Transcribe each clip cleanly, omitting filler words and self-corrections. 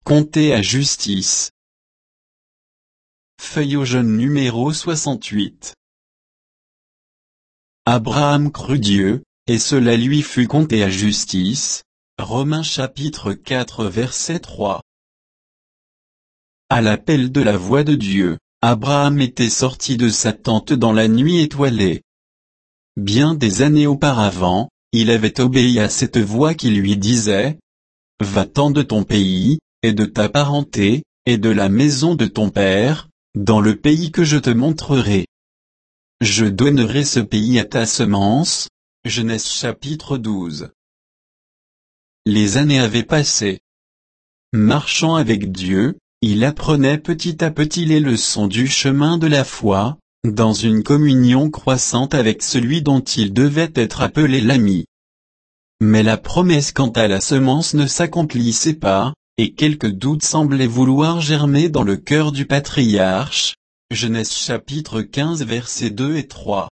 Comptez à justice. Feuille jaune numéro 68. Abraham crut Dieu, et cela lui fut compté à justice. Romains chapitre 4 verset 3. À l'appel de la voix de Dieu, Abraham était sorti de sa tente dans la nuit étoilée. Bien des années auparavant, il avait obéi à cette voix qui lui disait: Va-t'en de ton pays, et de ta parenté, et de la maison de ton père, dans le pays que je te montrerai. Je donnerai ce pays à ta semence. Genèse chapitre 12. Les années avaient passé. Marchant avec Dieu, il apprenait petit à petit les leçons du chemin de la foi, dans une communion croissante avec celui dont il devait être appelé l'ami. Mais la promesse quant à la semence ne s'accomplissait pas, et quelques doutes semblaient vouloir germer dans le cœur du patriarche. Genèse chapitre 15 versets 2 et 3.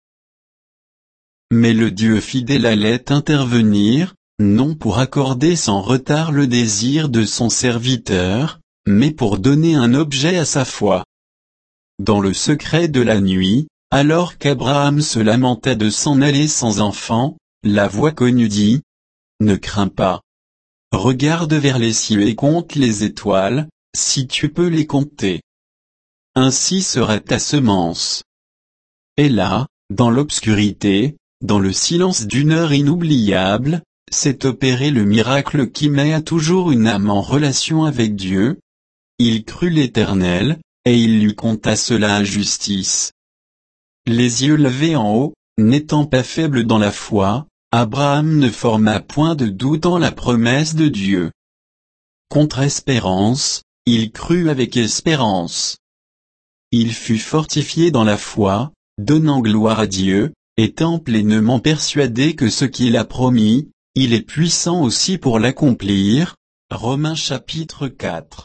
Mais le Dieu fidèle allait intervenir, non pour accorder sans retard le désir de son serviteur, mais pour donner un objet à sa foi. Dans le secret de la nuit, alors qu'Abraham se lamentait de s'en aller sans enfant, la voix connue dit: Ne crains pas. Regarde vers les cieux et compte les étoiles, si tu peux les compter. Ainsi sera ta semence. Et là, dans l'obscurité, dans le silence d'une heure inoubliable, s'est opéré le miracle qui met à toujours une âme en relation avec Dieu. Il crut l'Éternel, et il lui compta cela à justice. Les yeux levés en haut, n'étant pas faible dans la foi, Abraham ne forma point de doute en la promesse de Dieu. Contre espérance, il crut avec espérance. Il fut fortifié dans la foi, donnant gloire à Dieu, étant pleinement persuadé que ce qu'il a promis, il est puissant aussi pour l'accomplir. Romains chapitre 4.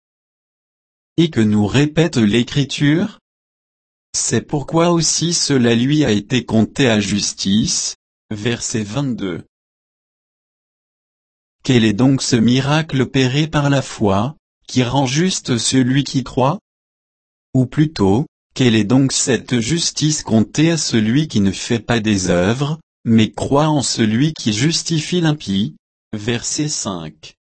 Et que nous répète l'Écriture? C'est pourquoi aussi cela lui a été compté à justice. Verset 22. Quel est donc ce miracle opéré par la foi, qui rend juste celui qui croit? Ou plutôt, quelle est donc cette justice comptée à celui qui ne fait pas des œuvres, mais croit en celui qui justifie l'impie? Verset 5.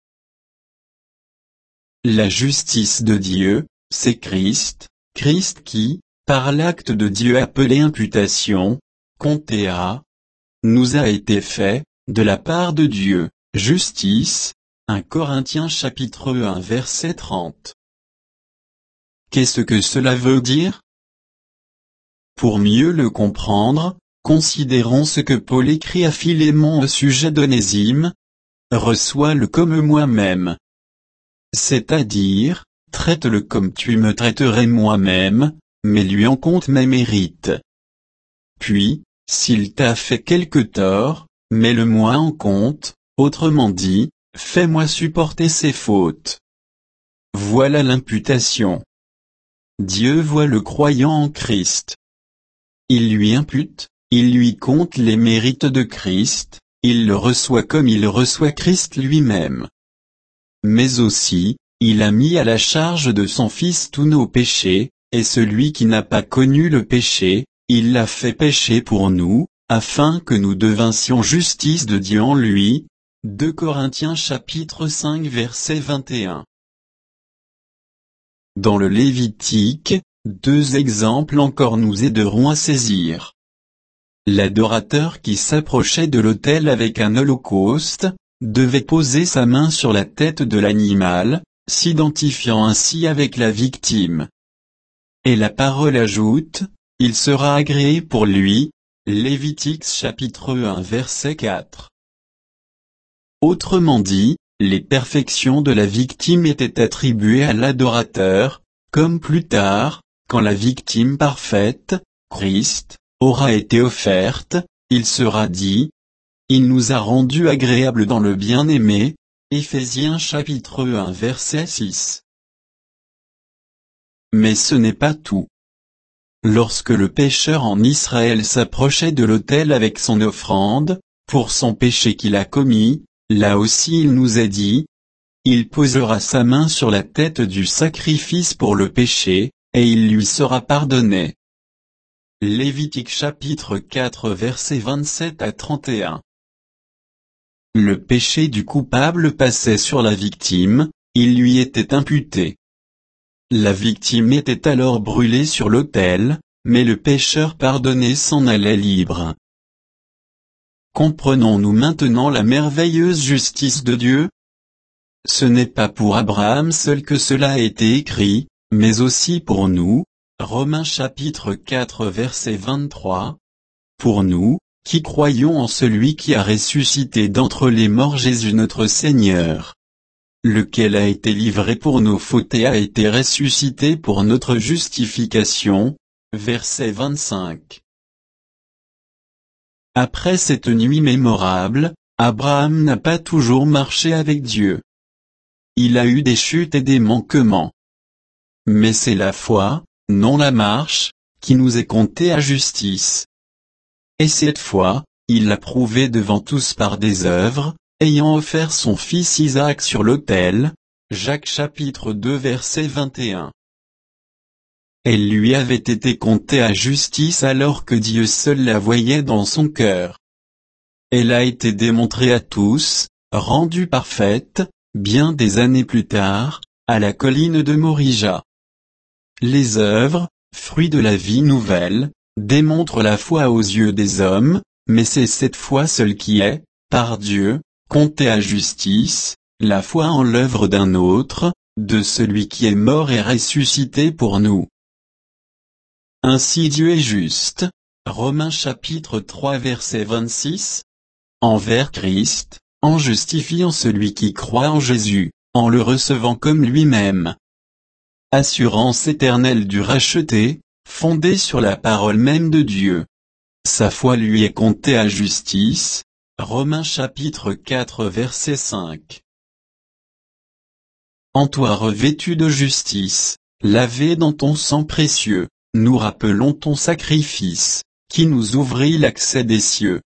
La justice de Dieu, c'est Christ, Christ qui, par l'acte de Dieu appelé imputation, compté à, nous a été fait, de la part de Dieu, justice. 1 Corinthiens chapitre 1 verset 30. Qu'est-ce que cela veut dire? Pour mieux le comprendre, considérons ce que Paul écrit à Philémon au sujet d'Onésime. Reçois-le comme moi-même. C'est-à-dire, traite-le comme tu me traiterais moi-même, mais lui en compte mes mérites. Puis, s'il t'a fait quelque tort, mets-le-moi en compte, autrement dit, fais-moi supporter ses fautes. Voilà l'imputation. Dieu voit le croyant en Christ. Il lui impute, il lui compte les mérites de Christ, il le reçoit comme il reçoit Christ lui-même. Mais aussi, il a mis à la charge de son Fils tous nos péchés, et celui qui n'a pas connu le péché, il l'a fait pécher pour nous, afin que nous devinssions justice de Dieu en lui. 2 Corinthiens chapitre 5 verset 21. Dans le Lévitique, deux exemples encore nous aideront à saisir. L'adorateur qui s'approchait de l'autel avec un holocauste, devait poser sa main sur la tête de l'animal, s'identifiant ainsi avec la victime. Et la parole ajoute: il sera agréé pour lui. Lévitique chapitre 1 verset 4. Autrement dit, les perfections de la victime étaient attribuées à l'adorateur, comme plus tard, quand la victime parfaite, Christ, aura été offerte, il sera dit: il nous a rendus agréables dans le bien-aimé. Éphésiens chapitre 1 verset 6. Mais ce n'est pas tout. Lorsque le pécheur en Israël s'approchait de l'autel avec son offrande, pour son péché qu'il a commis, là aussi il nous est dit: il posera sa main sur la tête du sacrifice pour le péché, et il lui sera pardonné. Lévitique chapitre 4 versets 27 à 31. Le péché du coupable passait sur la victime, il lui était imputé. La victime était alors brûlée sur l'autel, mais le pécheur pardonné s'en allait libre. Comprenons-nous maintenant la merveilleuse justice de Dieu? Ce n'est pas pour Abraham seul que cela a été écrit, mais aussi pour nous. Romains chapitre 4 verset 23. Pour nous, qui croyons en celui qui a ressuscité d'entre les morts Jésus notre Seigneur, lequel a été livré pour nos fautes et a été ressuscité pour notre justification. Verset 25. Après cette nuit mémorable, Abraham n'a pas toujours marché avec Dieu. Il a eu des chutes et des manquements. Mais c'est la foi, non la marche, qui nous est comptée à justice. Et cette foi, il l'a prouvée devant tous par des œuvres, ayant offert son fils Isaac sur l'autel. Jacques chapitre 2 verset 21. Elle lui avait été comptée à justice alors que Dieu seul la voyait dans son cœur. Elle a été démontrée à tous, rendue parfaite, bien des années plus tard, à la colline de Morija. Les œuvres, fruits de la vie nouvelle, démontrent la foi aux yeux des hommes, mais c'est cette foi seule qui est, par Dieu, comptée à justice, la foi en l'œuvre d'un autre, de celui qui est mort et ressuscité pour nous. Ainsi Dieu est juste. Romains chapitre 3 verset 26. Envers Christ, en justifiant celui qui croit en Jésus, en le recevant comme lui-même. Assurance éternelle du racheté, fondée sur la parole même de Dieu. Sa foi lui est comptée à justice. Romains chapitre 4 verset 5. En toi revêtu de justice, lavé dans ton sang précieux, nous rappelons ton sacrifice, qui nous ouvrit l'accès des cieux.